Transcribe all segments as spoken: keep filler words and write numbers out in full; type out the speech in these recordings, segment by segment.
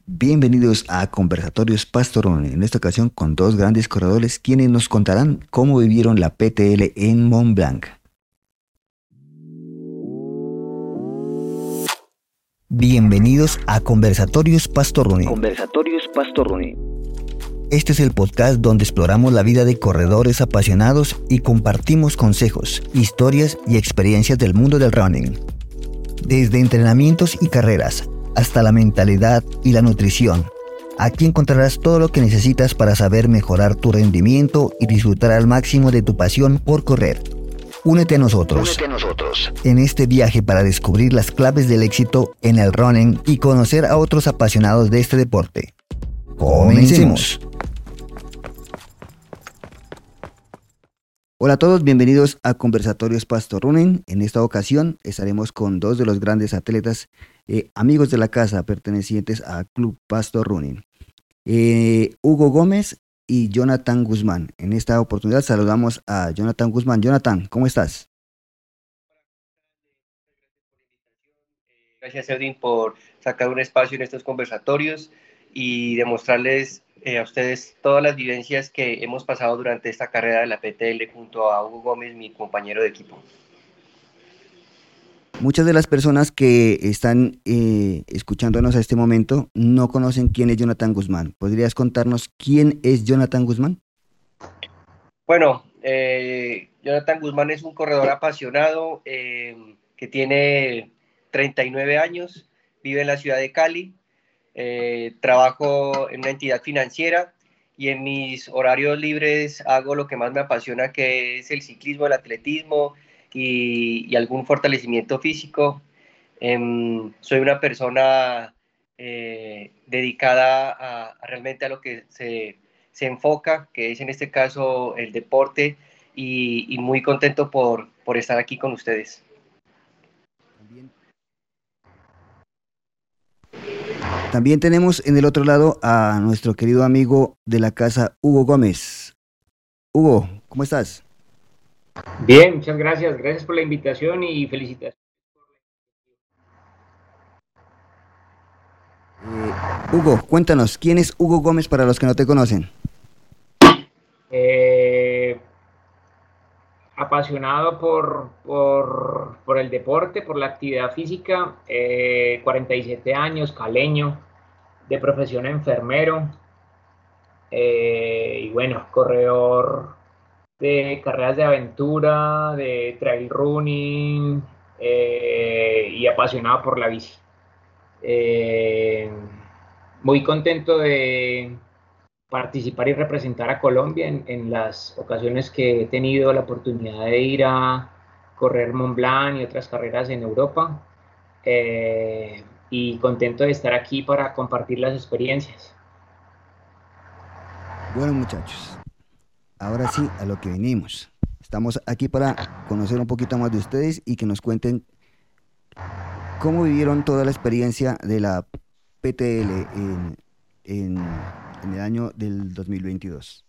Bienvenidos a Conversatorios Pastorón, en esta ocasión con dos grandes corredores quienes nos contarán cómo vivieron la P T L en Mont Blanc. Bienvenidos a Conversatorios Pastorone. Conversatorios Pastorone. Este es el podcast donde exploramos la vida de corredores apasionados y compartimos consejos, historias y experiencias del mundo del running. Desde entrenamientos y carreras hasta la mentalidad y la nutrición. Aquí encontrarás todo lo que necesitas para saber mejorar tu rendimiento y disfrutar al máximo de tu pasión por correr. Únete a nosotros, Únete a nosotros en este viaje para descubrir las claves del éxito en el running y conocer a otros apasionados de este deporte. ¡Comencemos! Hola a todos, bienvenidos a Conversatorios Pastor Running. En esta ocasión estaremos con dos de los grandes atletas, eh, amigos de la casa, pertenecientes a Club Pastor Running. Eh, Hugo Gómez y Jonathan Guzmán. En esta oportunidad saludamos a Jonathan Guzmán. Jonathan, ¿cómo estás? Gracias, Edwin, por sacar un espacio en estos conversatorios y demostrarles eh, a ustedes todas las vivencias que hemos pasado durante esta carrera de la P T L junto a Hugo Gómez, mi compañero de equipo. Muchas de las personas que están eh, escuchándonos a este momento no conocen quién es Jonathan Guzmán. ¿Podrías contarnos quién es Jonathan Guzmán? Bueno, eh, Jonathan Guzmán es un corredor apasionado eh, que tiene treinta y nueve años, vive en la ciudad de Cali, eh, trabajo en una entidad financiera y en mis horarios libres hago lo que más me apasiona, que es el ciclismo, el atletismo y, y algún fortalecimiento físico. Eh, soy una persona eh, dedicada a, a realmente a lo que se, se enfoca, que es en este caso el deporte, y, y muy contento por, por estar aquí con ustedes. También. También tenemos en el otro lado a nuestro querido amigo de la casa, Hugo Gómez. Hugo, ¿cómo estás? Bien, muchas gracias. Gracias por la invitación y felicitaciones. Eh, Hugo, cuéntanos, ¿quién es Hugo Gómez para los que no te conocen? Eh, apasionado por, por, por el deporte, por la actividad física, eh, cuarenta y siete años, caleño, de profesión enfermero, eh, y bueno, corredor de carreras de aventura, de trail running, eh, y apasionado por la bici. Eh, muy contento de participar y representar a Colombia en, en las ocasiones que he tenido la oportunidad de ir a correr Mont Blanc y otras carreras en Europa, eh, y contento de estar aquí para compartir las experiencias. Bueno, muchachos, ahora sí a lo que vinimos. Estamos aquí para conocer un poquito más de ustedes y que nos cuenten cómo vivieron toda la experiencia de la P T L en, en, en el año del dos mil veintidós.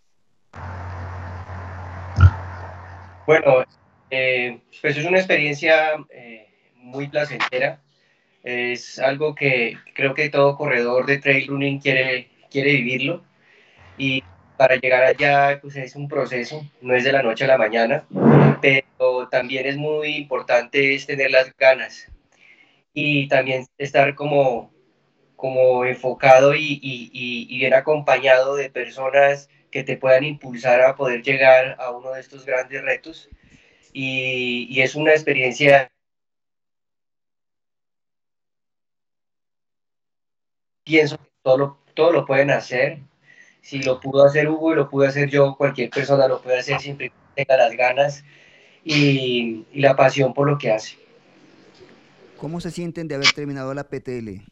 Bueno, eh, pues es una experiencia eh, muy placentera. Es algo que creo que todo corredor de trail running quiere, quiere vivirlo. Y para llegar allá, pues es un proceso, no es de la noche a la mañana, pero también es muy importante es tener las ganas y también estar como, como enfocado y, y, y bien acompañado de personas que te puedan impulsar a poder llegar a uno de estos grandes retos. Y, y es una experiencia, pienso que todo lo, todo lo pueden hacer. Si lo pudo hacer Hugo y lo pude hacer yo, cualquier persona lo puede hacer siempre que tenga las ganas y, y la pasión por lo que hace. ¿Cómo se sienten de haber terminado la P T L?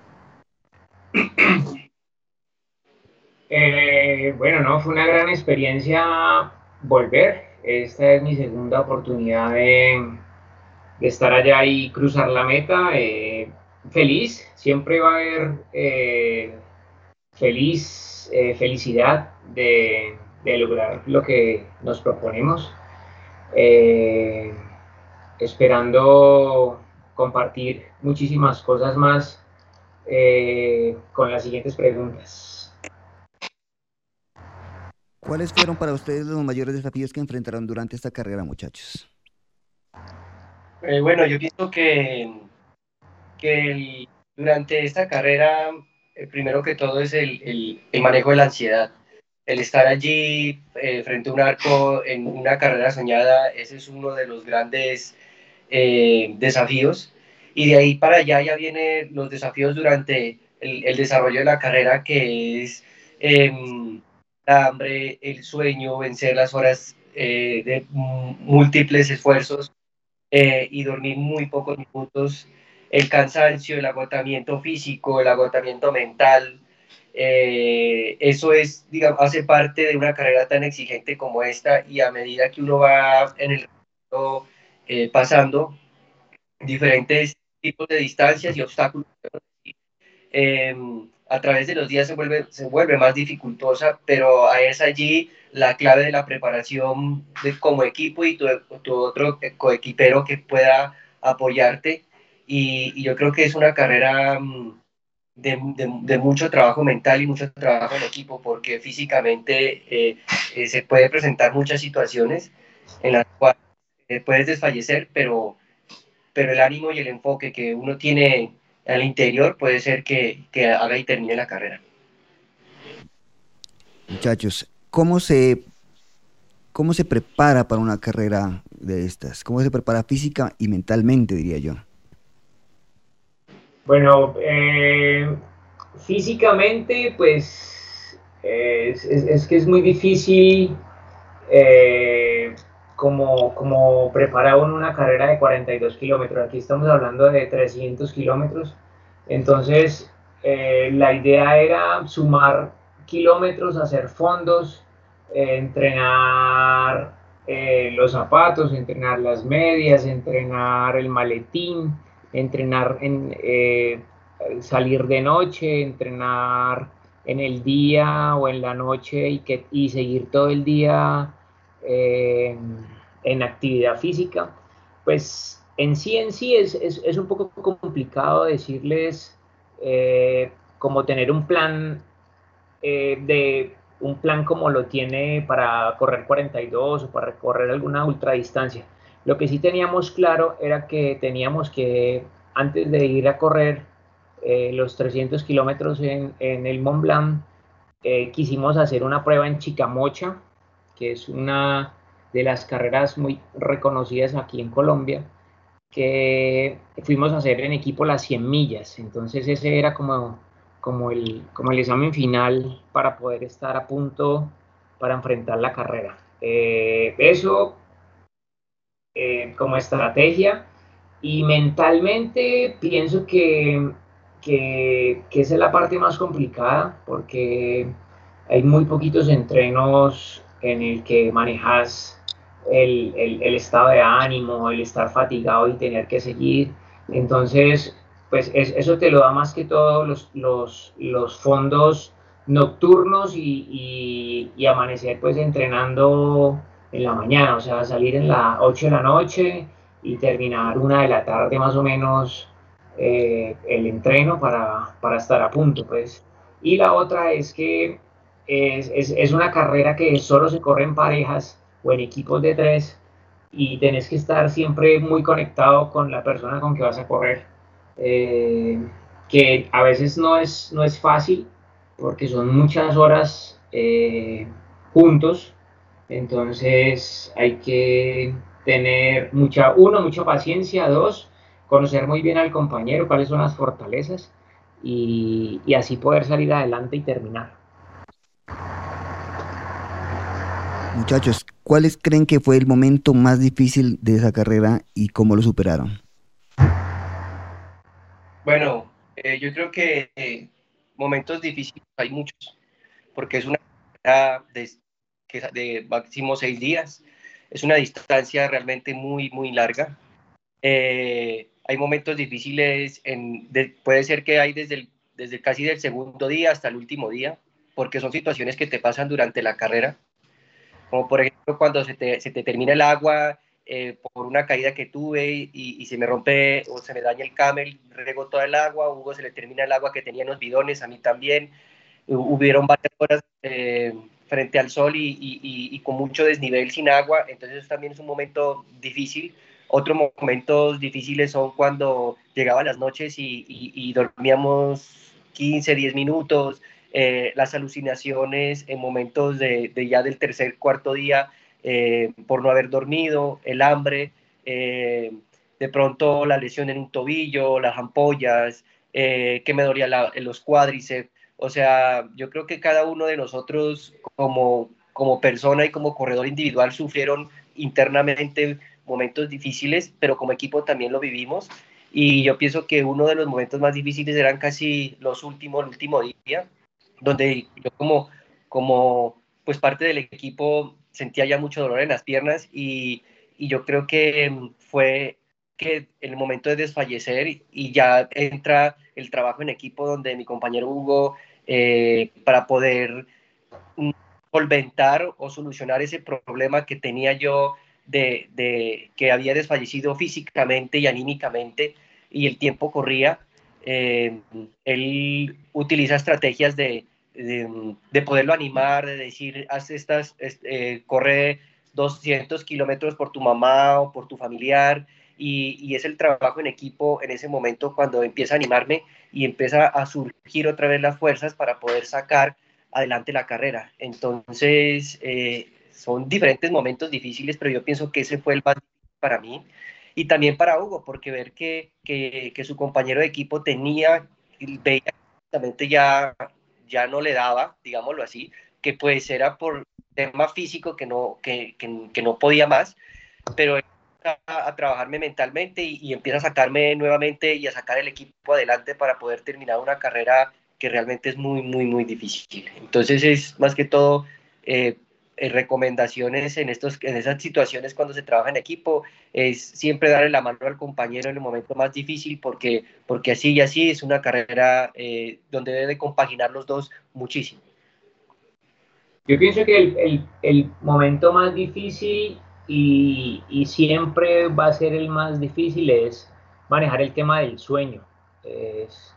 Eh, bueno, no, fue una gran experiencia volver. Esta es mi segunda oportunidad de, de estar allá y cruzar la meta. Eh, feliz, siempre va a haber eh, feliz, eh, felicidad de, de lograr lo que nos proponemos. Eh, esperando compartir muchísimas cosas más eh, con las siguientes preguntas. ¿Cuáles fueron para ustedes los mayores desafíos que enfrentaron durante esta carrera, muchachos? Eh, bueno, yo pienso que, que el- durante esta carrera, eh, primero que todo es el, el- el manejo de la ansiedad. El estar allí eh, frente a un arco en una carrera soñada, ese es uno de los grandes eh, desafíos. Y de ahí para allá ya vienen los desafíos durante el, el desarrollo de la carrera, que es em, la hambre, el sueño, vencer las horas eh, de múltiples esfuerzos eh, y dormir muy pocos minutos, el cansancio, el agotamiento físico, el agotamiento mental. Eh, eso es, digamos, hace parte de una carrera tan exigente como esta, y a medida que uno va en el eh, pasando diferentes tipos de distancias y obstáculos, eh, a través de los días se vuelve, se vuelve más dificultosa, pero es allí la clave de la preparación de, como equipo, y tu, tu otro coequipero que pueda apoyarte. Y, y, yo creo que es una carrera mm, de, de, de, mucho trabajo mental y mucho trabajo en equipo, porque físicamente eh, eh, se puede presentar muchas situaciones en las cuales eh, puedes desfallecer, pero pero el ánimo y el enfoque que uno tiene al interior puede ser que, que haga y termine la carrera. Muchachos, ¿cómo se, cómo se prepara para una carrera de estas? ¿Cómo se prepara física y mentalmente, diría yo? Bueno, eh, físicamente, pues eh, es, es, es, que es muy difícil eh, como, como preparar una carrera de cuarenta y dos kilómetros. Aquí estamos hablando de trescientos kilómetros. Entonces, eh, la idea era sumar kilómetros, hacer fondos, eh, entrenar eh, los zapatos, entrenar las medias, entrenar el maletín, entrenar en, eh, salir de noche, entrenar en el día o en la noche y, que, y seguir todo el día eh, en actividad física. Pues en sí en sí es, es, es un poco complicado decirles eh, como tener un plan eh, de un plan como lo tiene para correr cuarenta y dos o para correr alguna ultradistancia. Lo que sí teníamos claro era que teníamos que, antes de ir a correr eh, los trescientos kilómetros en, en el Mont Blanc, eh, quisimos hacer una prueba en Chicamocha, que es una de las carreras muy reconocidas aquí en Colombia, que fuimos a hacer en equipo las cien millas. Entonces ese era como, como, el, como el examen final para poder estar a punto para enfrentar la carrera. Eh, eso eh, como estrategia, y mentalmente pienso que, que, que esa es la parte más complicada porque hay muy poquitos entrenos en el que manejas el, el, el estado de ánimo, el estar fatigado y tener que seguir. Entonces, pues es, eso te lo da más que todo los, los, los fondos nocturnos y, y, y amanecer pues entrenando en la mañana, o sea, salir en las ocho de la noche y terminar una de la tarde más o menos eh, el entreno para, para estar a punto, pues. Y la otra es que es, es, es una carrera que solo se corre en parejas o en equipos de tres y tenés que estar siempre muy conectado con la persona con que vas a correr, eh, que a veces no es, no es fácil porque son muchas horas eh, juntos, entonces hay que tener mucha, uno, mucha paciencia, dos, conocer muy bien al compañero, cuáles son las fortalezas y, y así poder salir adelante y terminar. Muchachos, ¿cuáles creen que fue el momento más difícil de esa carrera y cómo lo superaron? Bueno, eh, yo creo que eh, momentos difíciles hay muchos, porque es una carrera de, que de máximo seis días, es una distancia realmente muy, muy larga. Eh, hay momentos difíciles, en, de, puede ser que hay desde, el, desde casi del segundo día hasta el último día, porque son situaciones que te pasan durante la carrera, como por ejemplo cuando se te, se te termina el agua eh, por una caída que tuve y, y se me rompe o se me daña el camel, rego toda el agua, a Hugo se le termina el agua que tenía en los bidones, a mí también. Hubieron varias horas eh, frente al sol y, y, y, y con mucho desnivel sin agua, entonces eso también es un momento difícil. Otros momentos difíciles son cuando llegaban las noches y, y, y dormíamos quince, diez minutos, eh, las alucinaciones en momentos de, de ya del tercer, cuarto día, eh, por no haber dormido, el hambre, eh, de pronto la lesión en un tobillo, las ampollas, eh, que me dolía la, en los cuádriceps. O sea, yo creo que cada uno de nosotros como, como persona y como corredor individual sufrieron internamente momentos difíciles, pero como equipo también lo vivimos. Y yo pienso que uno de los momentos más difíciles eran casi los últimos, el último día, donde yo como, como pues parte del equipo sentía ya mucho dolor en las piernas y, y yo creo que fue que el momento de desfallecer y, y ya entra el trabajo en equipo donde mi compañero Hugo eh, para poder solventar o solucionar ese problema que tenía yo de, de que había desfallecido físicamente y anímicamente y el tiempo corría. Eh, él utiliza estrategias de, de, de, poderlo animar, de decir, haz estas, eh, corre doscientos kilómetros por tu mamá o por tu familiar, y, y es el trabajo en equipo en ese momento cuando empieza a animarme y empieza a surgir otra vez las fuerzas para poder sacar adelante la carrera. Entonces, eh, son diferentes momentos difíciles, pero yo pienso que ese fue el más difícil para mí y también para Hugo, porque ver que, que, que su compañero de equipo tenía, veía que justamente ya, ya no le daba, digámoslo así, que pues era por tema físico que no, que, que, que no podía más, pero a, a trabajarme mentalmente y, y empieza a sacarme nuevamente y a sacar el equipo adelante para poder terminar una carrera que realmente es muy, muy, muy difícil. Entonces es más que todo eh, eh, recomendaciones en, estos, en esas situaciones cuando se trabaja en equipo, es siempre darle la mano al compañero en el momento más difícil porque, porque así y así es una carrera eh, donde debe compaginar los dos muchísimo. Yo pienso que el, el, el momento más difícil y, y siempre va a ser el más difícil es manejar el tema del sueño. Es,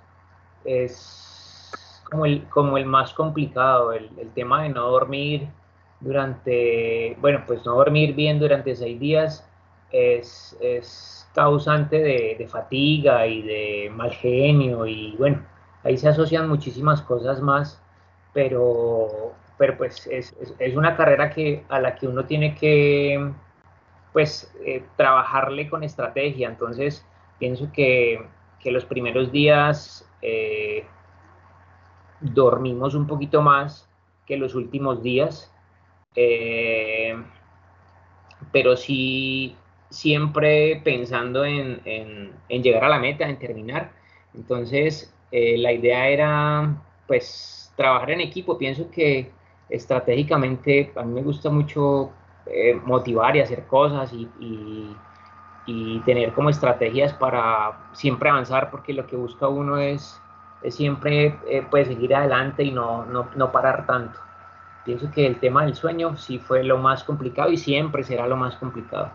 es como, el, como el más complicado, el, el tema de no dormir durante, bueno, pues no dormir bien durante seis días es, es causante de, de fatiga y de mal genio y bueno, ahí se asocian muchísimas cosas más, pero, pero pues es, es, es una carrera que, a la que uno tiene que pues eh, trabajarle con estrategia. Entonces pienso que, que los primeros días eh, dormimos un poquito más que los últimos días, eh, pero sí siempre pensando en, en, en, llegar a la meta, en terminar. Entonces eh, la idea era pues trabajar en equipo. Pienso que estratégicamente a mí me gusta mucho eh, motivar y hacer cosas y, y, y, tener como estrategias para siempre avanzar, porque lo que busca uno es, es siempre eh, pues seguir adelante y no, no, no parar tanto. Pienso que el tema del sueño sí fue lo más complicado y siempre será lo más complicado.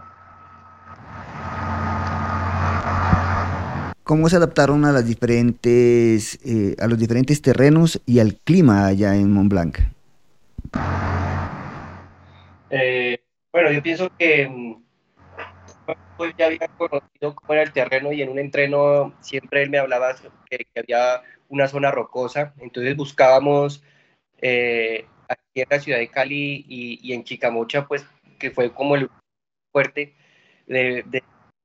¿Cómo se adaptaron a las diferentes, eh, a los diferentes terrenos y al clima allá en Mont Blanc? Eh, bueno, yo pienso que pues ya había conocido cómo era el terreno y en un entreno siempre él me hablaba que, que había una zona rocosa, entonces buscábamos eh, aquí en la ciudad de Cali y, y en Chicamocha, pues que fue como el fuerte de, de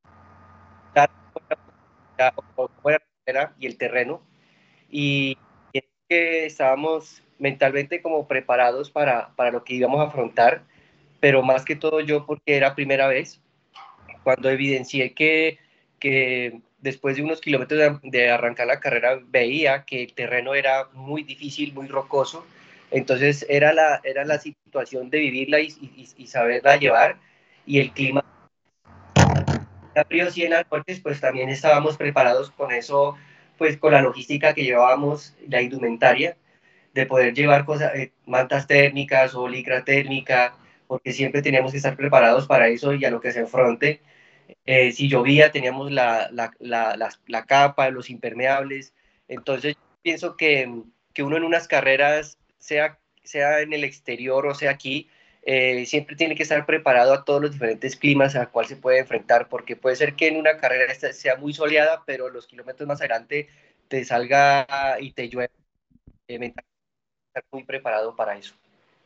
cómo era la carrera y el terreno y, y es que estábamos mentalmente como preparados para, para lo que íbamos a afrontar, pero más que todo yo porque era primera vez cuando evidencié que, que después de unos kilómetros de, de arrancar la carrera veía que el terreno era muy difícil, muy rocoso, entonces era la, era la situación de vivirla y, y, y saberla llevar, y el clima era frío sí en las noches, pues también estábamos preparados con eso, pues con la logística que llevábamos, la indumentaria, de poder llevar cosas, eh, mantas térmicas o licra térmica, porque siempre teníamos que estar preparados para eso y a lo que se enfrente. Eh, si llovía, teníamos la, la, la, la, la capa, los impermeables. Entonces, pienso que, que uno en unas carreras, sea, sea en el exterior o sea aquí, eh, siempre tiene que estar preparado a todos los diferentes climas a cual se puede enfrentar, porque puede ser que en una carrera sea muy soleada, pero los kilómetros más adelante te salga y te llueve. Eh, estar muy preparado para eso.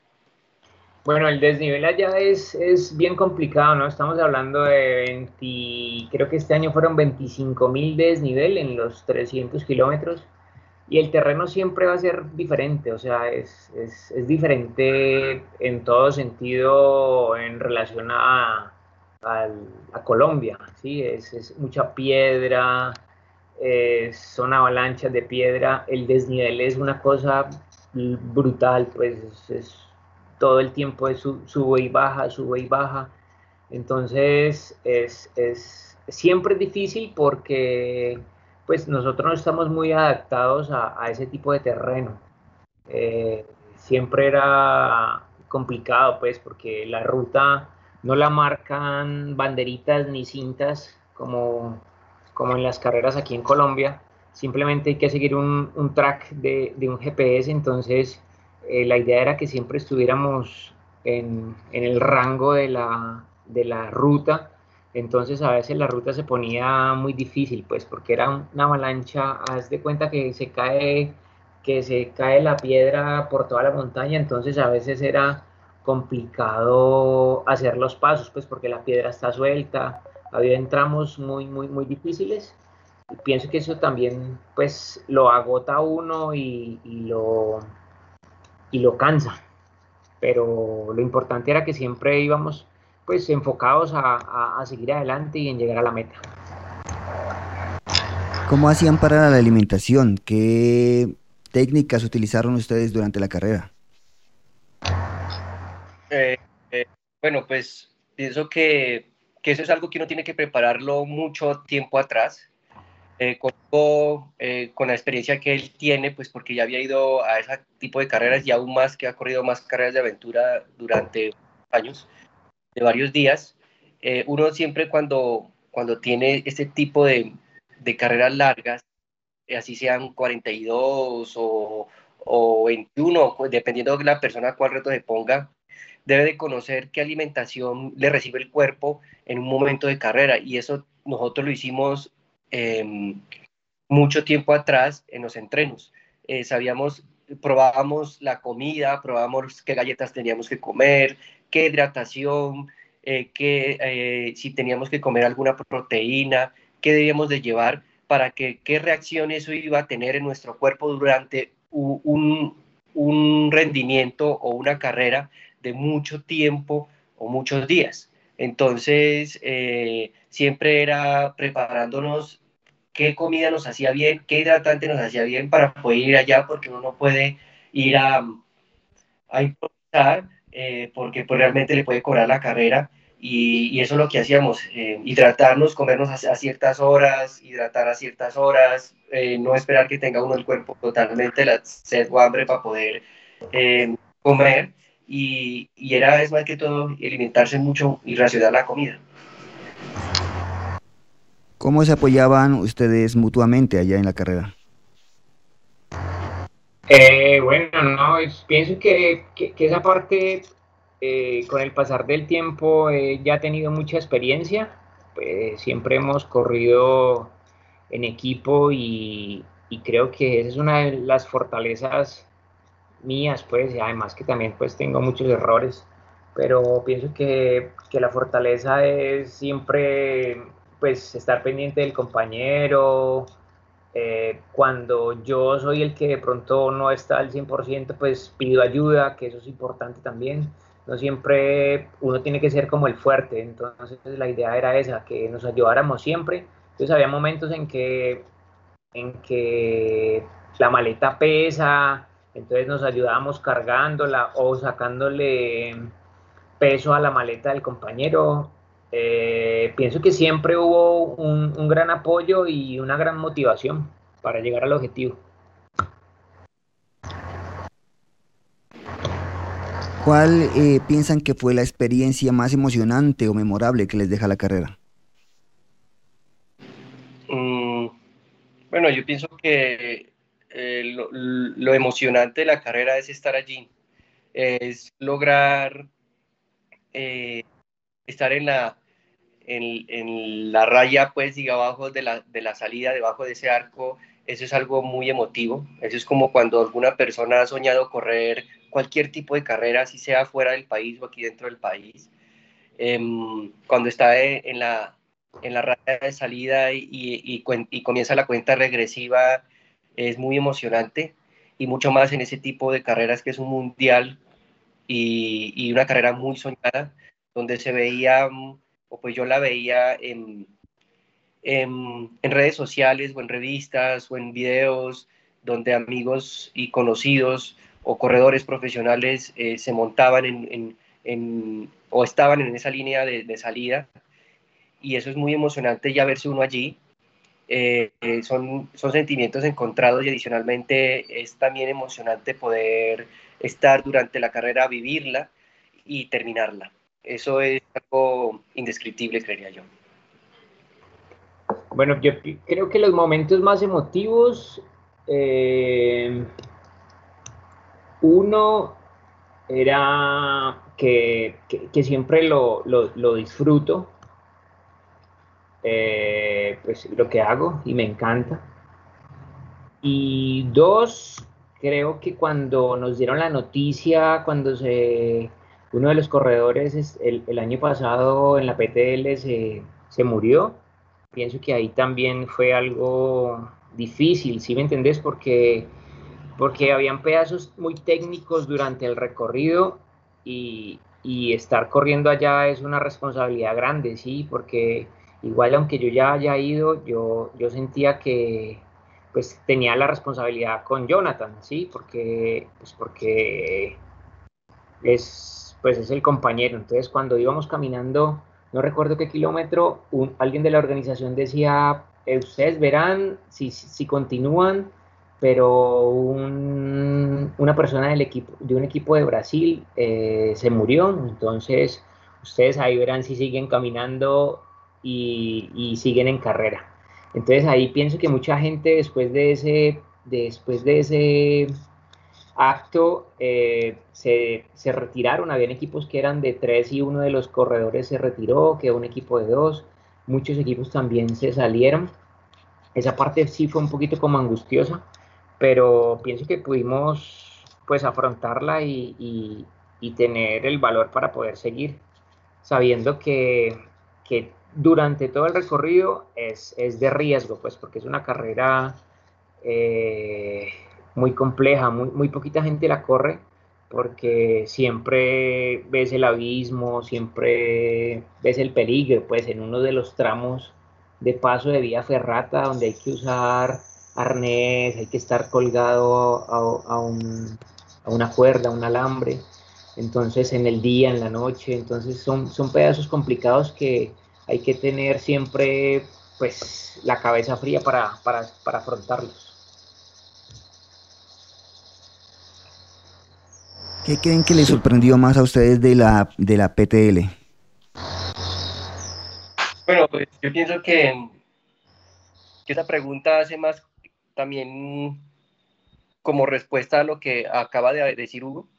Bueno, el desnivel allá es, es bien complicado, ¿no? Estamos hablando de veinte, creo que este año fueron veinticinco mil de desnivel en los trescientos kilómetros y el terreno siempre va a ser diferente, o sea, es, es, es diferente en todo sentido en relación a, a, a Colombia, ¿sí? Es, es mucha piedra, eh, son avalanchas de piedra, el desnivel es una cosa brutal, pues es, es todo el tiempo es su, sube y baja, sube y baja. Entonces es, es siempre es difícil porque pues nosotros no estamos muy adaptados a, a ese tipo de terreno. Eh, siempre era complicado pues porque la ruta no la marcan banderitas ni cintas como, como en las carreras aquí en Colombia. Simplemente hay que seguir un, un track de, de, un G P S, entonces eh, la idea era que siempre estuviéramos en, en el rango de la, de la ruta, entonces a veces la ruta se ponía muy difícil, pues porque era una avalancha, haz de cuenta que se cae, que se cae la piedra por toda la montaña, entonces a veces era complicado hacer los pasos, pues porque la piedra está suelta, había tramos muy, muy, muy difíciles, y pienso que eso también pues lo agota a uno y, y lo y lo cansa, pero lo importante era que siempre íbamos pues enfocados a, a, a seguir adelante y en llegar a la meta. ¿Cómo hacían para la alimentación? ¿Qué técnicas utilizaron ustedes durante la carrera? Eh, eh, bueno, pues pienso que, que eso es algo que uno tiene que prepararlo mucho tiempo atrás. Eh, con, eh, con la experiencia que él tiene, pues porque ya había ido a ese tipo de carreras y aún más que ha corrido más carreras de aventura durante años, de varios días, eh, uno siempre cuando, cuando tiene este tipo de, de carreras largas, eh, así sean cuarenta y dos o, o veintiuno, dependiendo de la persona a cuál reto se ponga, debe de conocer qué alimentación le recibe el cuerpo en un momento de carrera, y eso nosotros lo hicimos eh, mucho tiempo atrás en los entrenos. Eh, sabíamos, probábamos la comida, probábamos qué galletas teníamos que comer, qué hidratación, eh, qué, eh, si teníamos que comer alguna proteína, qué debíamos de llevar para que qué reacción eso iba a tener en nuestro cuerpo durante un, un rendimiento o una carrera de mucho tiempo o muchos días. Entonces, eh, siempre era preparándonos qué comida nos hacía bien, qué hidratante nos hacía bien para poder ir allá, porque uno no puede ir a, a improvisar, eh, porque pues realmente le puede cobrar la carrera, y, y eso es lo que hacíamos, eh, hidratarnos, comernos a, a, ciertas horas, hidratar a ciertas horas, eh, no esperar que tenga uno el cuerpo totalmente la sed o hambre para poder eh, comer, y, y era es más que todo alimentarse mucho y racionar la comida. ¿Cómo se apoyaban ustedes mutuamente allá en la carrera? Eh, bueno, no, es, pienso que, que, que, esa parte, eh, con el pasar del tiempo, eh, ya he tenido mucha experiencia. Pues, siempre hemos corrido en equipo y, y creo que esa es una de las fortalezas mías, pues, y además que también pues tengo muchos errores, pero pienso que, que la fortaleza es siempre pues estar pendiente del compañero. Eh, cuando yo soy el que de pronto no está al cien por ciento, pues pido ayuda, que eso es importante también. No siempre uno tiene que ser como el fuerte, entonces la idea era esa, que nos ayudáramos siempre. Entonces había momentos en que, en que la maleta pesa, entonces nos ayudábamos cargándola o sacándole peso a la maleta del compañero. Eh, pienso que siempre hubo un, un gran apoyo y una gran motivación para llegar al objetivo. ¿Cuál eh, piensan que fue la experiencia más emocionante o memorable que les deja la carrera? Mm, bueno, yo pienso que eh, lo, lo emocionante de la carrera es estar allí, es lograr eh, estar en la, en, en la raya, pues, diga, abajo de la, de la salida, debajo de ese arco. Eso es algo muy emotivo. Eso es como cuando alguna persona ha soñado correr cualquier tipo de carrera, si sea fuera del país o aquí dentro del país. Eh, Cuando está en la, en la raya de salida y, y, y comienza la cuenta regresiva, es muy emocionante, y mucho más en ese tipo de carreras que es un mundial y, y una carrera muy soñada, donde se veía, o pues yo la veía en, en, en redes sociales o en revistas o en videos, donde amigos y conocidos o corredores profesionales eh, se montaban en, en, en, o estaban en esa línea de, de, salida, y eso es muy emocionante ya verse uno allí. Eh, eh, son, son sentimientos encontrados, y adicionalmente es también emocionante poder estar durante la carrera, vivirla y terminarla. Eso es algo indescriptible, creería yo. Bueno, yo creo que los momentos más emotivos, eh, uno era que, que, que siempre lo, lo, lo disfruto, eh, pues lo que hago y me encanta. Y dos, creo que cuando nos dieron la noticia, cuando se, uno de los corredores el, el año pasado en la P T L se, se murió, pienso que ahí también fue algo difícil, ¿sí me entendés? Porque, porque habían pedazos muy técnicos durante el recorrido, y, y estar corriendo allá es una responsabilidad grande, ¿sí? Porque igual aunque yo ya haya ido, yo, yo sentía que pues tenía la responsabilidad con Jonathan, ¿sí? Porque, pues porque es, pues es el compañero. Entonces, cuando íbamos caminando, no recuerdo qué kilómetro, un, alguien de la organización decía, eh, ustedes verán si, si, si continúan, pero un, una persona del equipo, de un equipo de Brasil eh, se murió, entonces ustedes ahí verán si siguen caminando y, y siguen en carrera. Entonces ahí pienso que mucha gente después de ese, después de ese acto eh, se, se, retiraron, habían equipos que eran de tres y uno de los corredores se retiró, quedó un equipo de dos, muchos equipos también se salieron. Esa parte sí fue un poquito como angustiosa, pero pienso que pudimos pues afrontarla y, y, y tener el valor para poder seguir, sabiendo que, que durante todo el recorrido es, es de riesgo, pues porque es una carrera eh, muy compleja, muy, muy poquita gente la corre, porque siempre ves el abismo, siempre ves el peligro, pues en uno de los tramos de paso de vía ferrata, donde hay que usar arnés, hay que estar colgado a, a, un, a una cuerda, a un alambre, entonces en el día, en la noche, entonces son, son pedazos complicados que hay que tener siempre pues la cabeza fría para, para, para afrontarlos. ¿Qué creen que les sorprendió más a ustedes de la, de la P T L? Bueno, pues yo pienso que, que esa pregunta hace más también como respuesta a lo que acaba de decir Hugo.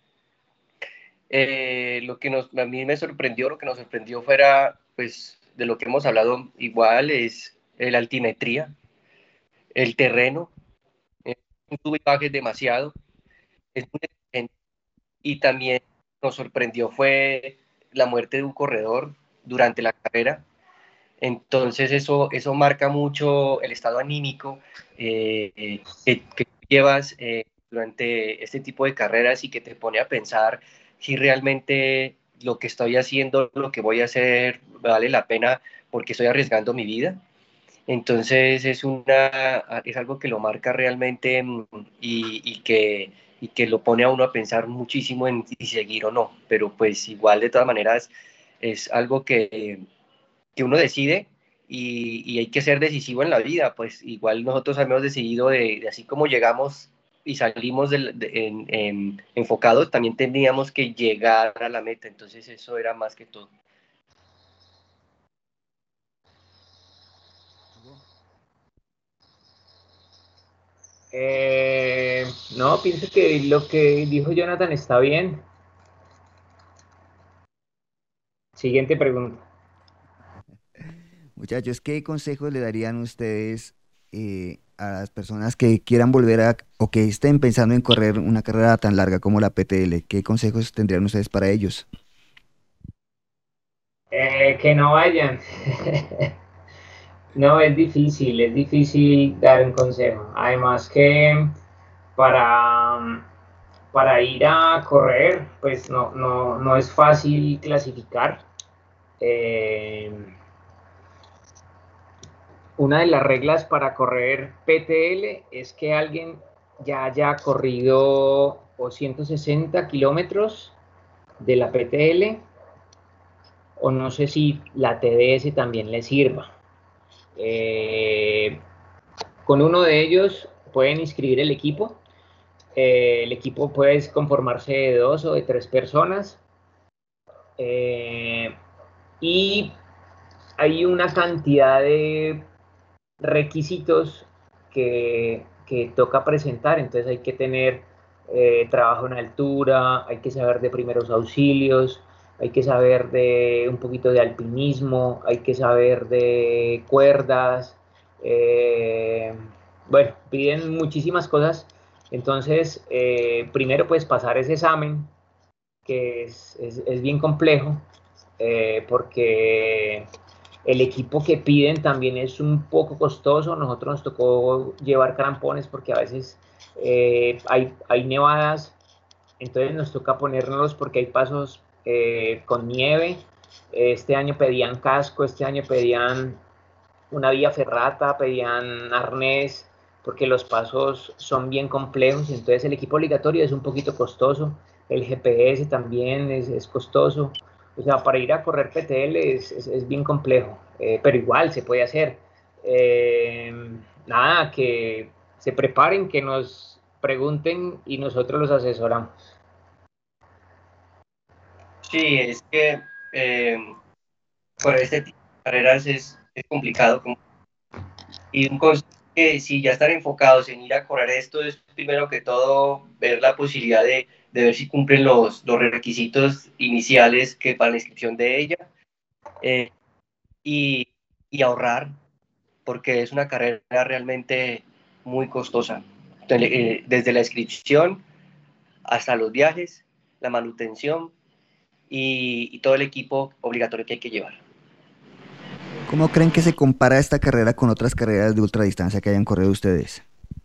Eh, lo que nos, a mí me sorprendió, lo que nos sorprendió fuera, pues, de lo que hemos hablado igual, es la altimetría, el terreno, eh, un sube y baje demasiado, es muy exigente, y también nos sorprendió fue la muerte de un corredor durante la carrera. Entonces eso, eso marca mucho el estado anímico eh, que, que llevas eh, durante este tipo de carreras, y que te pone a pensar si realmente lo que estoy haciendo, lo que voy a hacer, vale la pena, porque estoy arriesgando mi vida. Entonces es, una, es algo que lo marca realmente, y, y, que, y que lo pone a uno a pensar muchísimo en si seguir o no. Pero pues igual de todas maneras es algo que que uno decide, y, y hay que ser decisivo en la vida. Pues igual nosotros hemos decidido de, de así como llegamos y salimos del, de, en, en, enfocados, también teníamos que llegar a la meta, entonces eso era más que todo. Eh, no, pienso que lo que dijo Jonathan está bien. Siguiente pregunta. Muchachos, ¿qué consejos le darían ustedes eh, a las personas que quieran volver a o que estén pensando en correr una carrera tan larga como la P T L? ¿Qué consejos tendrían ustedes para ellos? Eh, que no vayan. No, es difícil, es difícil dar un consejo. Además que para, para ir a correr, pues no, no, no es fácil clasificar. Eh, una de las reglas para correr P T L es que alguien ya haya corrido ciento sesenta kilómetros de la P T L, o no sé si la T D S también le sirva. Eh, con uno de ellos pueden inscribir el equipo. Eh, el equipo puede conformarse de dos o de tres personas. Eh, y hay una cantidad de requisitos que, que toca presentar. Entonces hay que tener eh, trabajo en altura, hay que saber de primeros auxilios, hay que saber de un poquito de alpinismo, hay que saber de cuerdas. Eh, bueno, piden muchísimas cosas. Entonces, eh, primero pues pasar ese examen, que es, es, es bien complejo, eh, porque el equipo que piden también es un poco costoso. Nosotros nos tocó llevar crampones porque a veces eh, hay, hay nevadas, entonces nos toca ponérnoslos porque hay pasos eh, con nieve. Este año pedían casco, este año pedían una vía ferrata, pedían arnés, porque los pasos son bien complejos. Entonces el equipo obligatorio es un poquito costoso, el G P S también es, es costoso. O sea, para ir a correr P T L es, es, es bien complejo, eh, pero igual se puede hacer. Eh, nada, que se preparen, que nos pregunten y nosotros los asesoramos. Sí, es que eh, por este tipo de carreras es, es complicado. Como, y un consejo que si ya están enfocados en ir a correr esto, es primero que todo ver la posibilidad de, de ver si cumplen los, los requisitos iniciales que para la inscripción de ella, eh, y, y ahorrar, porque es una carrera realmente muy costosa. Entonces, eh, desde la inscripción hasta los viajes, la manutención y, y todo el equipo obligatorio que hay que llevar. ¿Cómo creen que se compara esta carrera con otras carreras de ultradistancia que hayan corrido ustedes?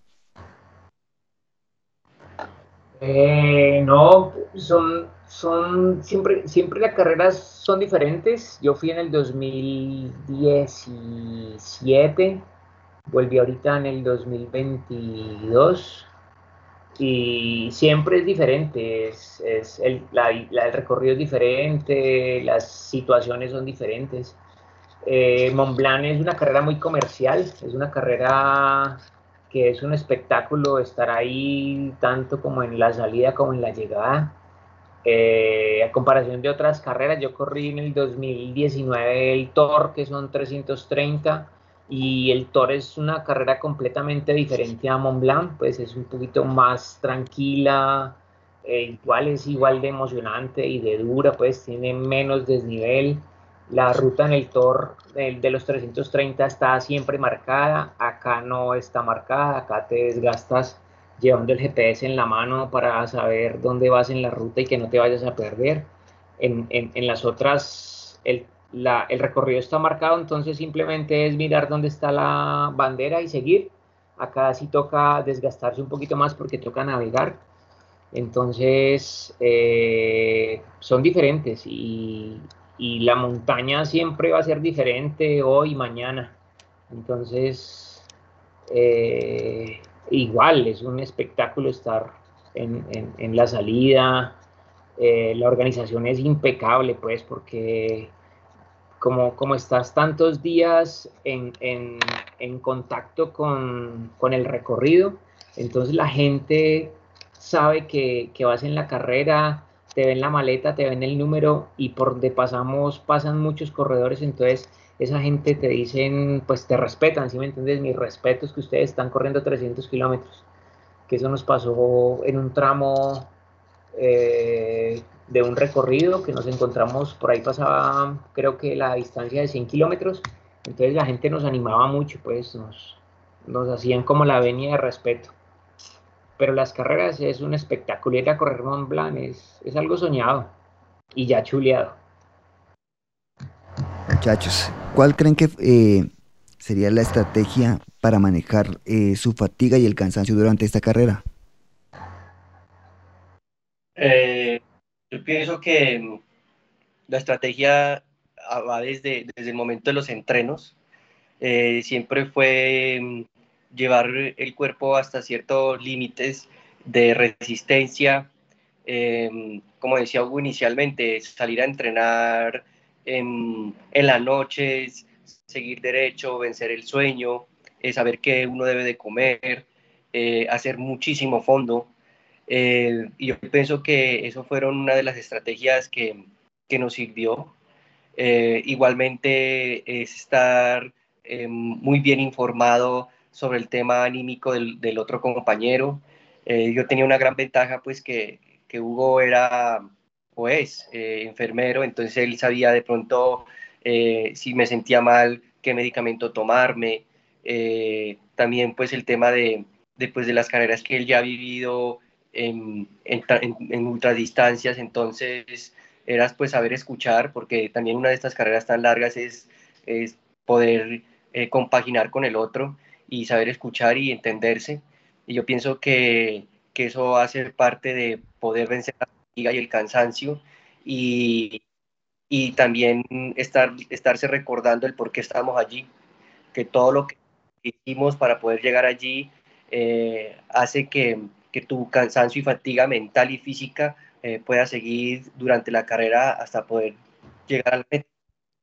Eh, no, son, son siempre, siempre las carreras son diferentes. Yo fui en el dos mil diecisiete, volví ahorita en el dos mil veintidós y siempre es diferente. Es, es el, la- la- el recorrido es diferente, las situaciones son diferentes. Eh, Mont Blanc es una carrera muy comercial, es una carrera que es un espectáculo estar ahí tanto como en la salida como en la llegada. Eh, a comparación de otras carreras, yo corrí en el dos mil diecinueve el Tour, que son trescientos treinta, y el Tour es una carrera completamente diferente a Mont Blanc, pues es un poquito más tranquila, eh, igual es igual de emocionante y de dura, pues tiene menos desnivel. La ruta en el Tour el de los trescientos treinta está siempre marcada, acá no está marcada, acá te desgastas llevando el G P S en la mano para saber dónde vas en la ruta y que no te vayas a perder. En, en, en las otras, el, la, el recorrido está marcado, entonces simplemente es mirar dónde está la bandera y seguir. Acá sí toca desgastarse un poquito más porque toca navegar. Entonces, eh, son diferentes y, y la montaña siempre va a ser diferente hoy y mañana. Entonces, eh, igual es un espectáculo estar en, en, en la salida. Eh, la organización es impecable, pues, porque como, como estás tantos días en, en, en contacto con, con, el recorrido, Entonces la gente sabe que, que vas en la carrera, te ven la maleta, te ven el número y por donde pasamos pasan muchos corredores, entonces esa gente te dicen, pues te respetan, ¿sí me entiendes? Mi respeto es que ustedes están corriendo trescientos kilómetros, que eso nos pasó en un tramo eh, de un recorrido que nos encontramos, por ahí pasaba creo que la distancia de cien kilómetros, entonces la gente nos animaba mucho, pues nos, nos hacían como la venia de respeto. Pero las carreras es un espectáculo, ir a correr Mont Blanc es, es algo soñado y ya chuleado. Muchachos, ¿cuál creen que eh, sería la estrategia para manejar eh, su fatiga y el cansancio durante esta carrera? Eh, yo pienso que mm, la estrategia ah, va desde, desde el momento de los entrenos. Eh, siempre fue mm, llevar el cuerpo hasta ciertos límites de resistencia. Eh, como decía Hugo inicialmente, salir a entrenar en, en las noches, seguir derecho, vencer el sueño, eh, saber que uno debe de comer, eh, hacer muchísimo fondo. Eh, y yo pienso que eso fueron una de las estrategias que, que nos sirvió. Eh, igualmente es estar eh, muy bien informado sobre el tema anímico del, del otro compañero. Eh, yo tenía una gran ventaja, pues que, que Hugo era o es eh, enfermero, entonces él sabía de pronto eh, si me sentía mal, qué medicamento tomarme. Eh, también pues el tema de, de, pues, de las carreras que él ya ha vivido en, en, en, en ultradistancias, entonces eras pues saber escuchar, porque también una de estas carreras tan largas es, es poder eh, compaginar con el otro y saber escuchar y entenderse. Y yo pienso que, que eso va a ser parte de poder vencer la fatiga y el cansancio y, y también estar, estarse recordando el por qué estamos allí, que todo lo que hicimos para poder llegar allí eh, hace que, que, tu cansancio y fatiga mental y física eh, pueda seguir durante la carrera hasta poder llegar al meta.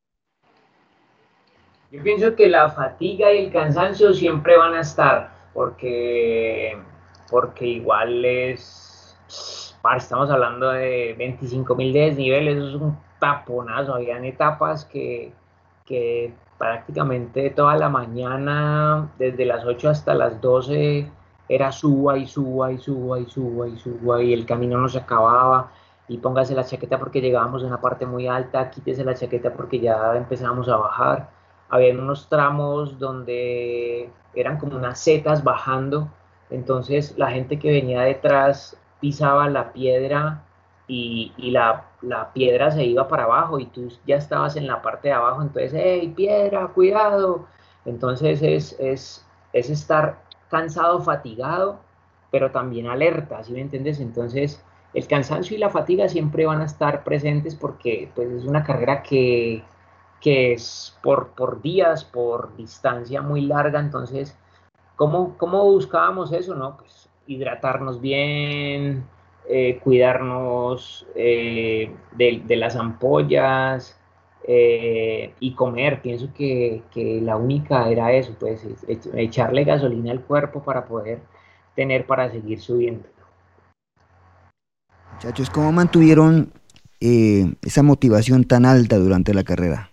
Yo pienso que la fatiga y el cansancio siempre van a estar, porque, porque igual es, ah, estamos hablando de veinticinco mil de desnivel, eso es un taponazo, habían etapas que, que prácticamente toda la mañana, desde las ocho hasta las doce, era suba y suba y suba y suba y suba y el camino no se acababa y póngase la chaqueta porque llegábamos a una parte muy alta, quítese la chaqueta porque ya empezábamos a bajar. Había unos tramos donde eran como unas setas bajando, entonces la gente que venía detrás pisaba la piedra y, y la, la, piedra se iba para abajo y tú ya estabas en la parte de abajo, entonces, hey, piedra, cuidado. Entonces es, es, es estar cansado, fatigado, pero también alerta, ¿sí me entiendes? Entonces el cansancio y la fatiga siempre van a estar presentes porque pues, es una carrera que que es por, por días, por distancia muy larga, entonces, ¿cómo, cómo buscábamos eso? No? Pues hidratarnos bien, eh, cuidarnos eh, de, de, las ampollas eh, y comer. Pienso que, que, la única era eso, pues echarle gasolina al cuerpo para poder tener para seguir subiendo. Muchachos, ¿cómo mantuvieron eh, esa motivación tan alta durante la carrera?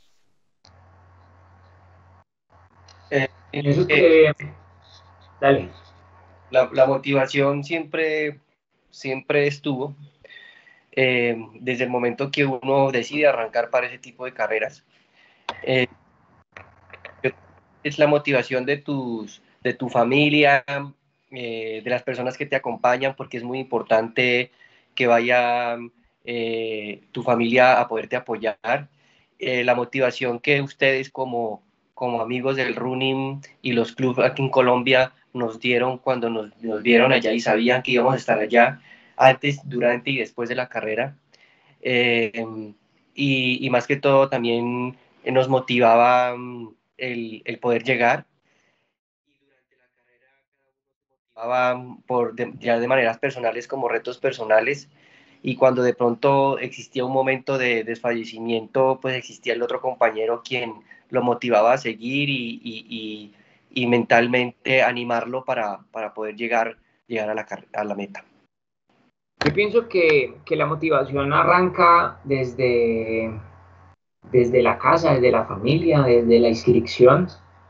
Eh, Pienso eh, que, dale. la, la, motivación siempre, siempre estuvo eh, desde el momento que uno decide arrancar para ese tipo de carreras. Eh, es la motivación de, tus, de tu familia, eh, de las personas que te acompañan, porque es muy importante que vaya eh, tu familia a poderte apoyar. Eh, la motivación que ustedes como, como amigos del running y los clubes aquí en Colombia nos dieron cuando nos, nos vieron allá y sabían que íbamos a estar allá antes, durante y después de la carrera. Eh, y, y, más que todo también nos motivaba um, el, el, poder llegar. Y durante la carrera cada uno se motivaba por de, ya de maneras personales como retos personales. Y cuando de pronto existía un momento de desfallecimiento, pues existía el otro compañero quien lo motivaba a seguir y, y, y, y mentalmente animarlo para, para poder llegar, llegar a, la, a la meta. Yo pienso que, que la motivación arranca desde, desde la casa, desde la familia, desde la inscripción.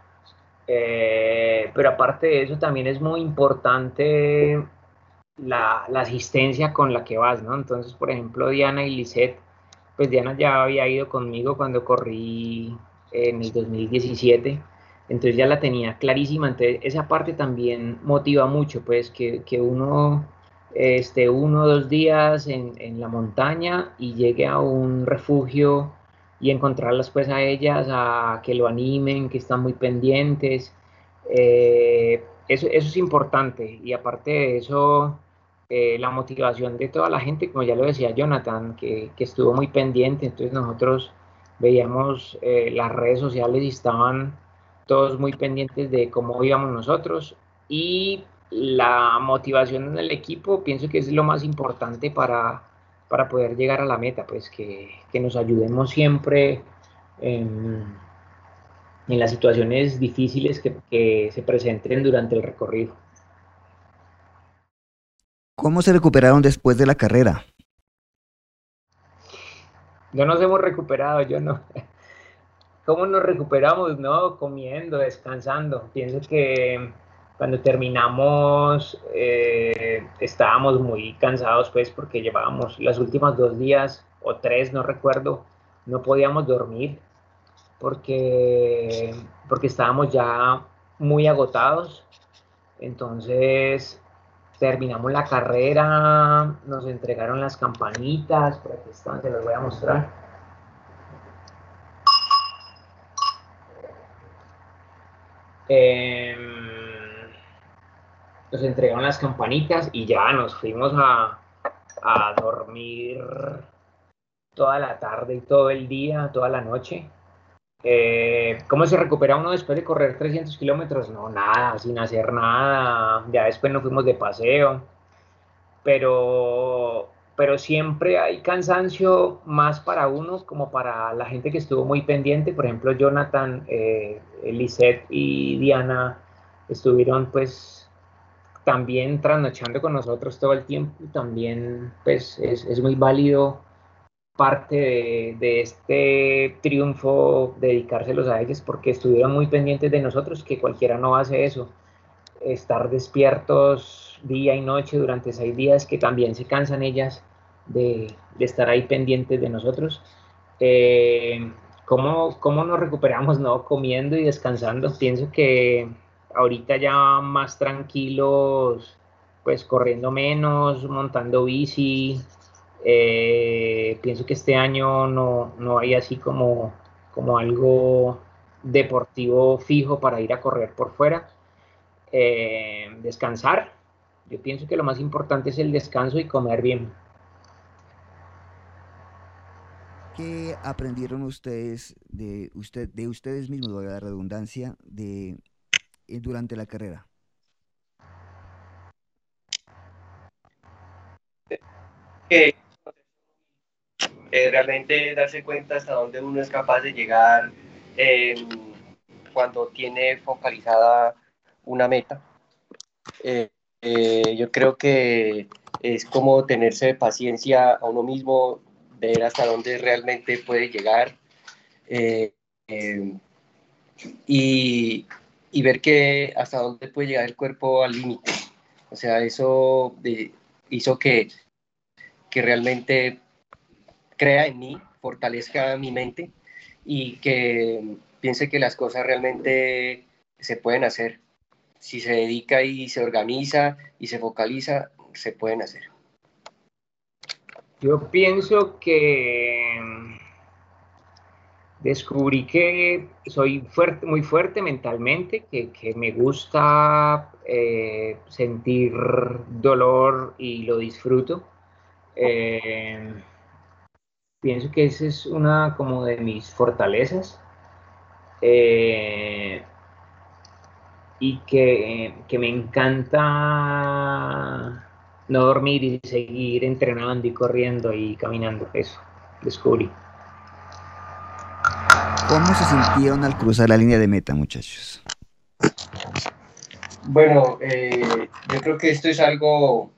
Eh, pero aparte de eso también es muy importante la, la asistencia con la que vas, ¿no? Entonces, por ejemplo, Diana y Lisette, pues Diana ya había ido conmigo cuando corrí en el dos mil diecisiete, entonces ya la tenía clarísima, entonces esa parte también motiva mucho, pues que, que uno esté uno o dos días en, en la montaña y llegue a un refugio y encontrarlas pues a ellas, a que lo animen, que están muy pendientes. Eh, eso, eso es importante y aparte de eso, eh, la motivación de toda la gente, como ya lo decía Jonathan, que, que estuvo muy pendiente, entonces nosotros veíamos eh, las redes sociales y estaban todos muy pendientes de cómo íbamos nosotros y la motivación en el equipo pienso que es lo más importante para, para poder llegar a la meta, pues que, que nos ayudemos siempre en, en las situaciones difíciles que, que se presenten durante el recorrido. ¿Cómo se recuperaron después de la carrera? No nos hemos recuperado, yo no. ¿Cómo nos recuperamos? No, comiendo, descansando. Pienso que cuando terminamos eh, estábamos muy cansados, pues, porque llevábamos los últimos dos días o tres, no recuerdo, no podíamos dormir porque, porque estábamos ya muy agotados. Entonces terminamos la carrera, nos entregaron las campanitas, por aquí están, se las voy a mostrar. Eh, nos entregaron las campanitas y ya nos fuimos a, a dormir toda la tarde y todo el día, toda la noche. Eh, ¿Cómo se recupera uno después de correr trescientos kilómetros? No, nada, sin hacer nada. Ya después nos fuimos de paseo. Pero, pero siempre hay cansancio más para uno como para la gente que estuvo muy pendiente. Por ejemplo, Jonathan, eh, Lisette y Diana estuvieron pues también trasnochando con nosotros todo el tiempo. También pues es, es muy válido parte de, de este triunfo dedicárselos a ellos porque estuvieron muy pendientes de nosotros, que cualquiera no hace eso. Estar despiertos día y noche durante seis días, que también se cansan ellas de, de estar ahí pendientes de nosotros. Eh, ¿cómo, ¿Cómo nos recuperamos? No, comiendo y descansando. Pienso que ahorita ya más tranquilos, pues corriendo menos, montando bici. Eh, pienso que este año no, no hay así como, como algo deportivo fijo para ir a correr por fuera. Eh, descansar. Yo pienso que lo más importante es el descanso y comer bien. ¿Qué aprendieron ustedes de usted de ustedes mismos, valga la redundancia, de eh, durante la carrera? Eh, eh, realmente darse cuenta hasta dónde uno es capaz de llegar eh, cuando tiene focalizada una meta. Eh, eh, yo creo que es como tenerse paciencia a uno mismo, ver hasta dónde realmente puede llegar eh, eh, y, y ver que hasta dónde puede llegar el cuerpo al límite. O sea, eso de, hizo que, que realmente crea en mí, fortalezca mi mente y que piense que las cosas realmente se pueden hacer. Si se dedica y se organiza y se focaliza, se pueden hacer. Yo pienso que descubrí que soy fuerte, muy fuerte mentalmente, que, que me gusta eh, sentir dolor y lo disfruto. Eh, pienso que esa es una como de mis fortalezas. Eh, y que, que me encanta no dormir y seguir entrenando y corriendo y caminando. Eso descubrí. ¿Cómo se sintieron al cruzar la línea de meta, muchachos? Bueno, eh, yo creo que esto es algo,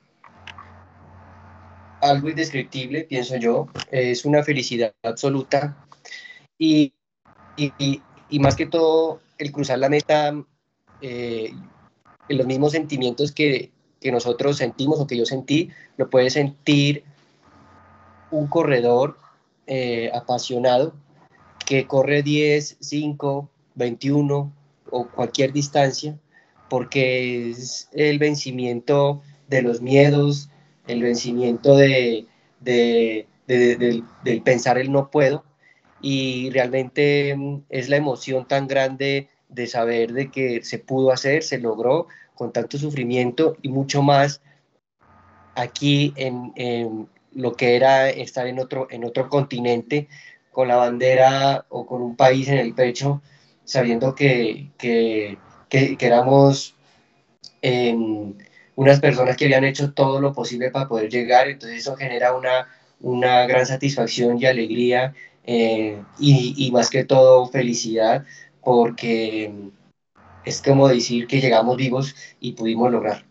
algo indescriptible, pienso yo. Es una felicidad absoluta y, y, y más que todo el cruzar la meta, eh, los mismos sentimientos que, que nosotros sentimos o que yo sentí, lo puede sentir un corredor eh, apasionado que corre diez, cinco, veintiuno o cualquier distancia, porque es el vencimiento de los miedos, el vencimiento de, de, de, de, del pensar el no puedo, y realmente es la emoción tan grande de saber de que se pudo hacer, se logró con tanto sufrimiento y mucho más aquí en, en lo que era estar en otro, en otro continente con la bandera o con un país en el pecho, sabiendo que, que, que, que éramos eh, unas personas que habían hecho todo lo posible para poder llegar. Entonces eso genera una, una gran satisfacción y alegría eh, y, y más que todo felicidad, porque es como decir que llegamos vivos y pudimos lograr.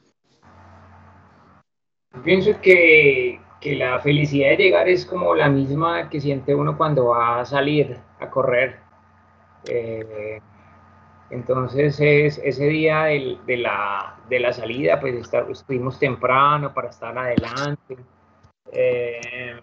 Yo pienso que, que la felicidad de llegar es como la misma que siente uno cuando va a salir a correr. Eh, entonces es, ese día del- de, la, de la salida, pues está- estuvimos temprano para estar adelante. Eh,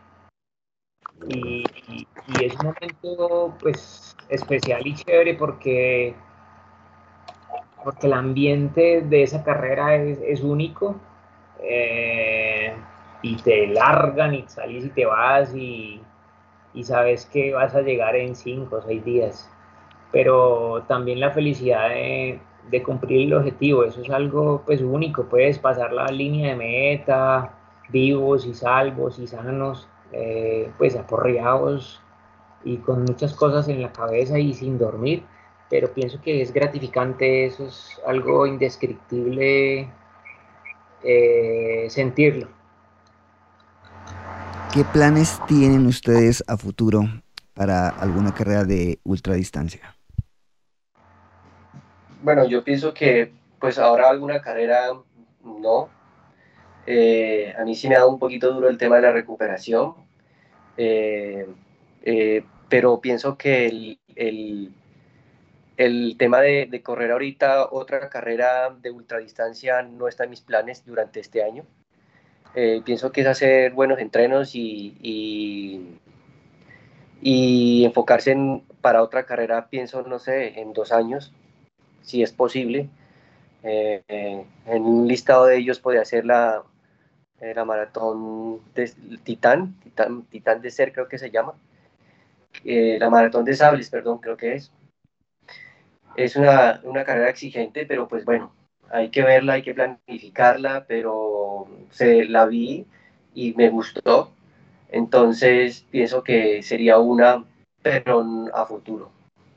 y, y- y es un momento pues especial y chévere porque, porque el ambiente de esa carrera es, es único. Eh, y te largan y salís y te vas y, y sabes que vas a llegar en cinco o seis días. Pero también la felicidad de, de cumplir el objetivo, eso es algo pues único, puedes pasar la línea de meta vivos y salvos y sanos, eh, pues aporreados y con muchas cosas en la cabeza y sin dormir, pero pienso que es gratificante, eso es algo indescriptible, eh, sentirlo. ¿Qué planes tienen ustedes a futuro para alguna carrera de ultradistancia? Bueno, yo pienso que pues ahora alguna carrera no. Eh, a mí sí me ha dado un poquito duro el tema de la recuperación, eh, eh, pero pienso que el, el, el tema de, de, correr ahorita otra carrera de ultradistancia no está en mis planes durante este año. Eh, pienso que es hacer buenos entrenos y, y, y enfocarse en, para otra carrera, pienso, no sé, en dos años, si es posible. Eh, eh, en un listado de ellos podría ser la, eh, la maratón de Titán, Titán, Titán de Ser creo que se llama, eh, la maratón de Sables, perdón, creo que es. Es una, una carrera exigente, pero pues bueno, hay que verla, hay que planificarla, pero se la vi y me gustó, entonces pienso que sería una, pero a futuro.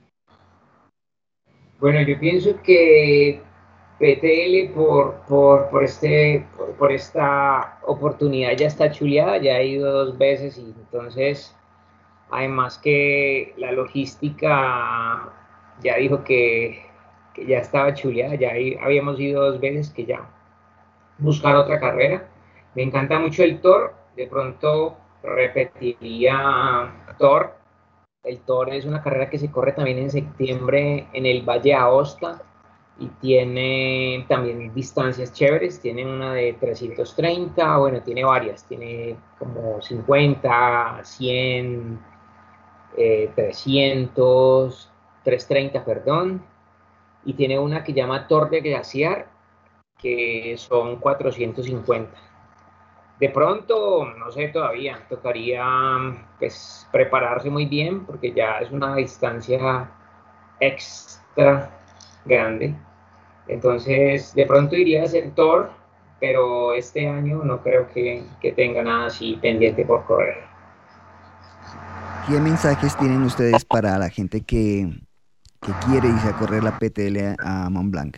Bueno, yo pienso que P T L por, por, por, este, por, por esta oportunidad ya está chuleada, ya he ido dos veces y entonces, además que la logística ya dijo que, que ya estaba chuleada, ya hay- habíamos ido dos veces que ya buscar otra carrera. Me encanta mucho el Tor, de pronto repetiría Tor. El Tor es una carrera que se corre también en septiembre en el Valle Aosta y tiene también distancias chéveres. Tiene una de trescientos treinta, bueno, tiene varias, tiene como cincuenta, cien, eh, trescientos, trescientos treinta, perdón. Y tiene una que llama Tor de Glaciar, que son cuatrocientos cincuenta. De pronto, no sé todavía, tocaría pues prepararse muy bien porque ya es una distancia extra grande. Entonces, de pronto iría a hacer Thor, pero este año no creo que, que tenga nada así pendiente por correr. ¿Qué mensajes tienen ustedes para la gente que, que quiere irse a correr la P T L a Mont Blanc?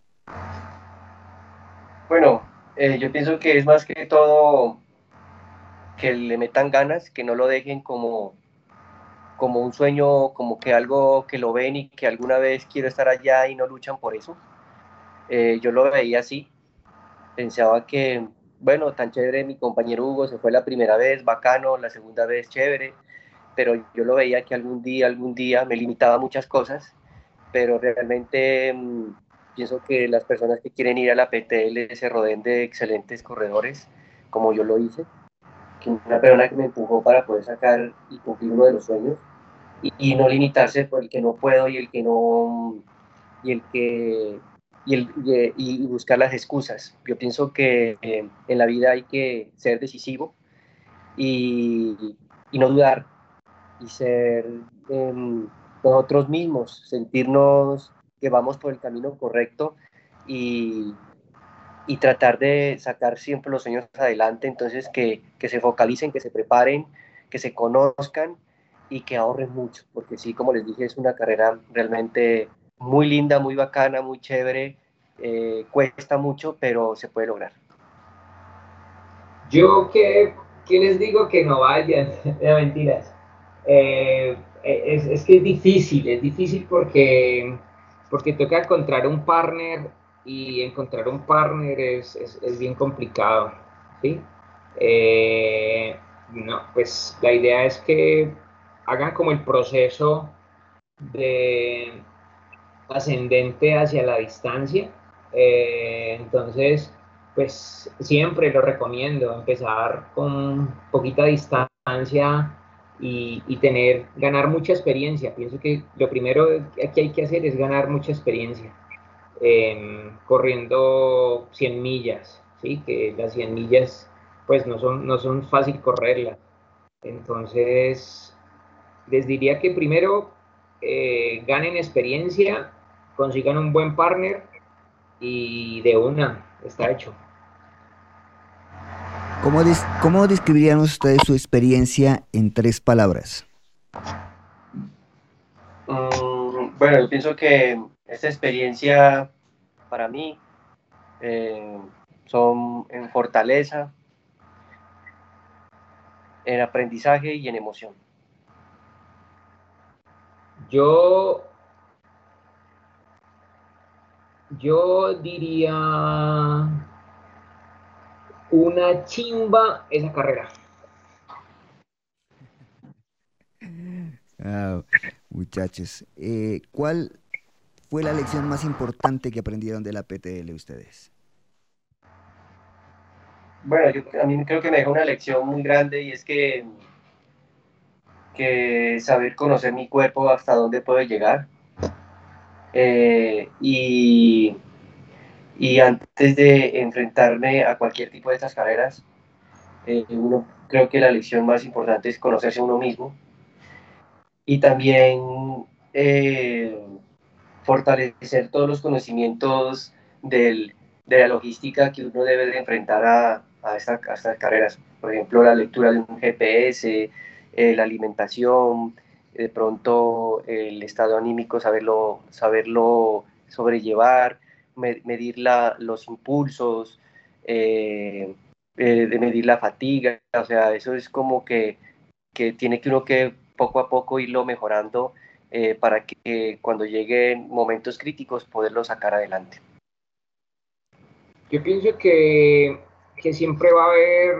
Bueno, eh, yo pienso que es más que todo que le metan ganas, que no lo dejen como, como un sueño, como que algo que lo ven y que alguna vez quiero estar allá y no luchan por eso. Eh, yo lo veía así, pensaba que, bueno, tan chévere, mi compañero Hugo se fue la primera vez, bacano, la segunda vez chévere, pero yo lo veía que algún día, algún día me limitaba a muchas cosas, pero realmente mmm, pienso que las personas que quieren ir a la P T L se rodeen de excelentes corredores, como yo lo hice, que una persona que me empujó para poder sacar y cumplir uno de los sueños, y, y no limitarse por el que no puedo y el que no, y el que y, el, y, y buscar las excusas. Yo pienso que eh, en la vida hay que ser decisivo y, y no dudar y ser eh, nosotros mismos, sentirnos que vamos por el camino correcto y, y tratar de sacar siempre los sueños adelante, entonces que, que se focalicen, que se preparen, que se conozcan y que ahorren mucho, porque sí, como les dije, es una carrera realmente muy linda, muy bacana, muy chévere, eh, cuesta mucho, pero se puede lograr. Yo que, que les digo que no vayan, de mentiras. Eh, es, es que es difícil, es difícil porque, porque toca encontrar un partner y encontrar un partner es, es, es bien complicado, ¿sí? Eh, no, pues la idea es que hagan como el proceso de ascendente hacia la distancia. Eh, entonces, pues siempre lo recomiendo, empezar con poquita distancia y, y tener, ganar mucha experiencia. Pienso que lo primero que hay que hacer es ganar mucha experiencia. Eh, corriendo cien millas, ¿sí? Que las cien millas pues no son, no son fácil correrlas. Entonces, les diría que primero eh, ganen experiencia, consigan un buen partner y de una, está hecho. ¿Cómo, des- cómo describirían ustedes su experiencia en tres palabras? Mm, bueno, yo pienso que esta experiencia para mí eh, son en fortaleza, en aprendizaje y en emoción. Yo, yo diría una chimba esa carrera. Ah, muchachos, eh, ¿cuál fue la lección más importante que aprendieron de la P T L ustedes? Bueno, yo a mí creo que me dejó una lección muy grande y es que, que saber conocer mi cuerpo hasta dónde puedo llegar. Eh, y, y antes de enfrentarme a cualquier tipo de estas carreras, eh, uno, creo que la lección más importante es conocerse a uno mismo y también eh, fortalecer todos los conocimientos del, de la logística que uno debe de enfrentar a, a, esta, a estas carreras. Por ejemplo, la lectura de un G P S, eh, la alimentación, de pronto el estado anímico, saberlo, saberlo sobrellevar, me, medir la, los impulsos, eh, eh, de medir la fatiga, o sea, eso es como que, que tiene que uno que poco a poco irlo mejorando eh, para que cuando lleguen momentos críticos poderlo sacar adelante. Yo pienso que, que siempre va a haber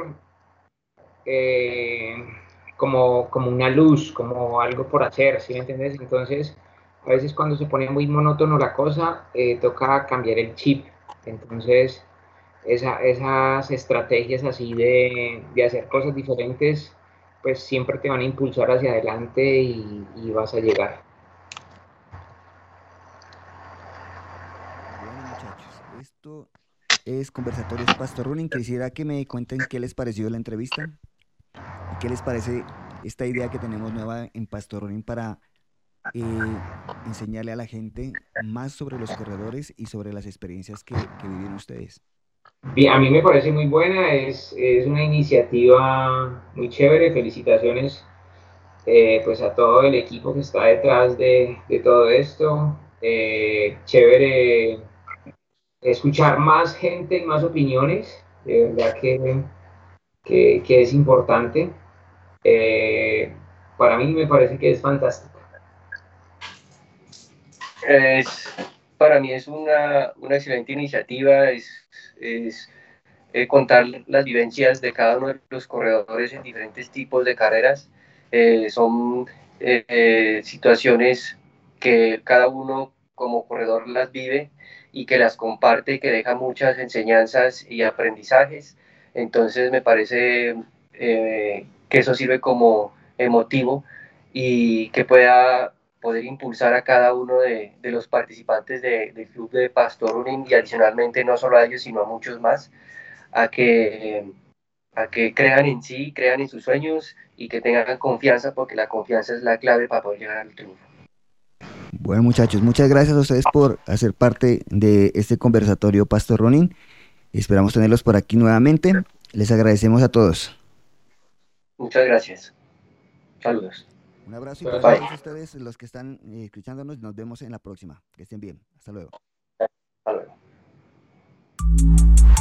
eh, como, como una luz, como algo por hacer, ¿sí me entiendes? Entonces, a veces cuando se pone muy monótono la cosa, eh, toca cambiar el chip. Entonces, esa, esas estrategias así de, de, hacer cosas diferentes, pues siempre te van a impulsar hacia adelante y, y vas a llegar. Bueno, muchachos, esto es Conversatorios Pastor Running. Quisiera que me cuenten qué les pareció la entrevista y qué les parece esta idea que tenemos nueva en Pastor Running para eh, enseñarle a la gente más sobre los corredores y sobre las experiencias que, que vivieron ustedes. Bien, a mí me parece muy buena, es, es una iniciativa muy chévere, felicitaciones eh, pues a todo el equipo que está detrás de, de todo esto, eh, chévere escuchar más gente y más opiniones, de verdad que, que, que es importante, eh, para mí me parece que es fantástico. Es, para mí es una, una excelente iniciativa, es, es eh, contar las vivencias de cada uno de los corredores en diferentes tipos de carreras. Eh, son eh, eh, situaciones que cada uno como corredor las vive y que las comparte, que deja muchas enseñanzas y aprendizajes. Entonces me parece eh, que eso sirve como emotivo y que pueda poder impulsar a cada uno de, de los participantes de, del club de Pastor Running y adicionalmente no solo a ellos, sino a muchos más, a que, a que crean en sí, crean en sus sueños y que tengan confianza, porque la confianza es la clave para poder llegar al triunfo. Bueno, muchachos, muchas gracias a ustedes por hacer parte de este conversatorio Pastor Running. Esperamos tenerlos por aquí nuevamente. Les agradecemos a todos. Muchas gracias. Saludos. Un abrazo y para todos ustedes, los que están eh, escuchándonos, nos vemos en la próxima. Que estén bien. Hasta luego. Hasta luego.